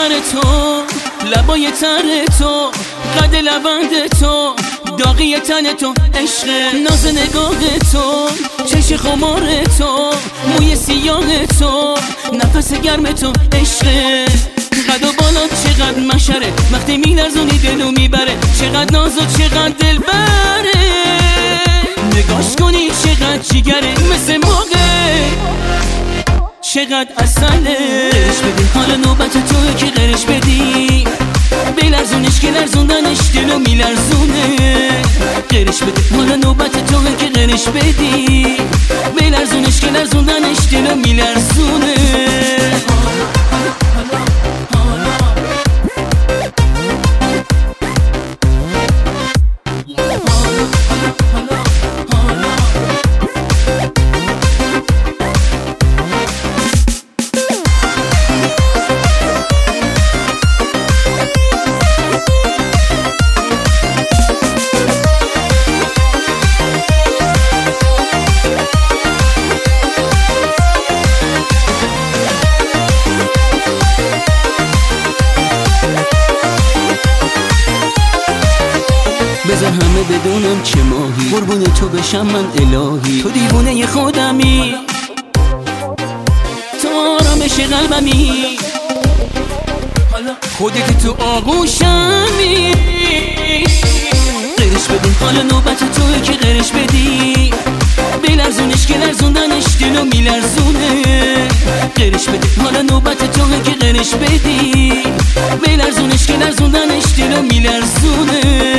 کمر تو، لبای تر تو، قد لبند تو، داغی تن تو، عشق ناز نگاه تو، چش خمار تو، موی سیاه تو، نفس گرم تو، عشق قد و بالا چقدر مشره، وقتی میلرزونی دلو میبره، چقدر ناز و چقدر دل بره، نگاش کنی چقدر جیگره، مثل موقع چقدر اصله. قرش بدی حال نوبت توی که قرش بدی، بلرزونش که لرزوندنش دلو میلرزونه. قرش بدی حال نوبت توی که قرش بدی، بلرزونش که لرزوندنش دلو میلرزونه. بذار همه بدونم چه ماهی، قربون تو بشم من الهی، تو دیوونه خودمی، تو آرامش قلبمی، خودی که تو آغوشمی. قرش بدی حال نوبت توی که قرش بدی، بلرزونش که لرزوندنش دلو میلرزونه. قرش بدی حال نوبت توی که قرش بدی، بلرزونش که لرزوندنش دلو میلرزونه.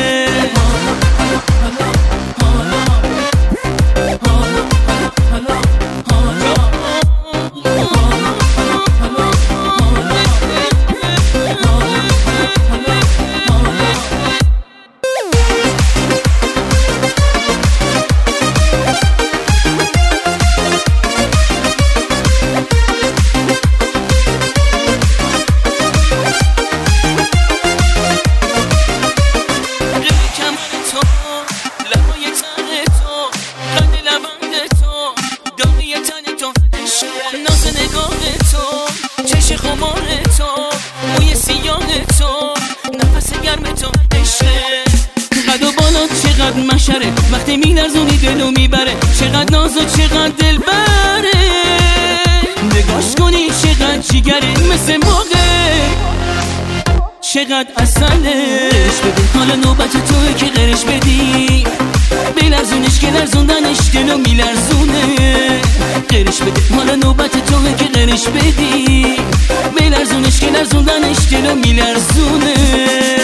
ناز نگاه تو، چش خمار تو، موی سیاه تو، نفس گرم تو، عشق قد و بالا چقدر مشره، وقتی میلرزونی دلو میبره، چقدر ناز و چقدر دل بره، نگاش کنی چقدر جیگره، مثل موقع چقدر اصله. قرش بدی حال نوبت توی که قرش بدی، بلرزونش که لرزوندنش دلو میلرزونه. قرش بدی حال نوبت توی که قرش بدی، بلرزونش که لرزوندنش دلو میلرزونه.